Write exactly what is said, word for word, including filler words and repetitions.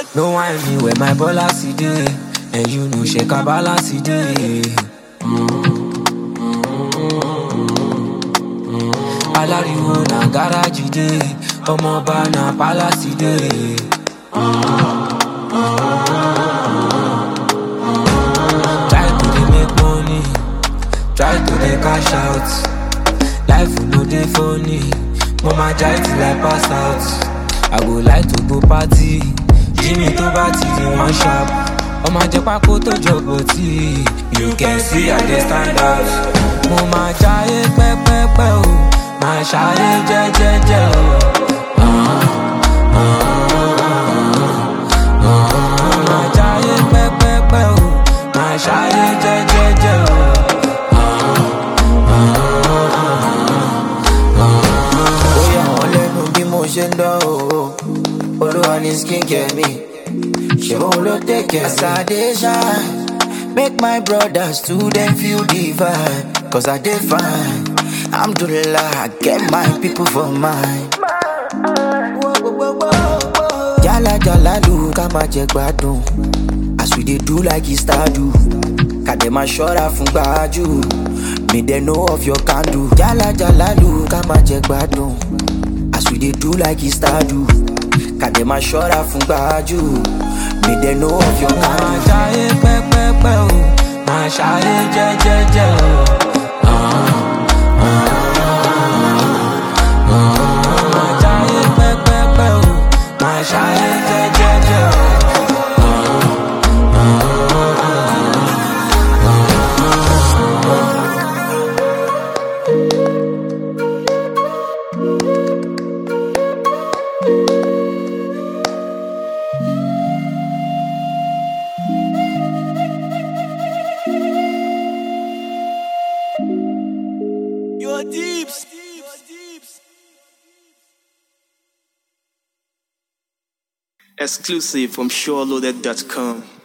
No wine me where my ballers dey, and you know shake a balance dey. Alariwo na garage dey, Omoba na palace dey. Try to dey make money, try to dey cash out. Life no dey funny, mama try till I pass out. I go like to go party, Jimmy to party the one sharp. Ọmọ jẹ pákó tó jọ̀bọ̀ tí, you can see I dey stand out. Mo máa jáyé pẹ́pẹ́pẹ́ o, máa ṣayé jẹ́jẹ́jẹ́ o. Mo máa jáyé pẹ́pẹ́pẹ́ o, máa ṣayé jẹ́jẹ́jẹ́ o. Ó yà wọ́n lẹ́nu bí mo ṣe ń dán o. Olúwa ni skincare mi, ṣé òun ló take care? As I dey shine, make my brothers too dem feel the vibe. Cause I dey fine, alhamdulillah, I get my people for mine. Jala jala lu ká máa jẹ gbádùn, as we dey do like e start do. Kàdé máa ṣọ́ra fún gbájú, me dey know of your candle. Jala jala lu ká máa jẹ gbádùn, as we dey do like e start do. Kàdé máa ṣọ́ra fún gbájú, me dey know of your Máa candle. jáyé pẹ́pẹ́pẹ́ o, máa ṣayé jẹ́jẹ́jẹ́ o. Máa jáyé pẹ́pẹ́pẹ́ o, máa ṣayé jẹ́jẹ́jẹ́ o. Your deeps. Exclusive from SureLoaded dot com.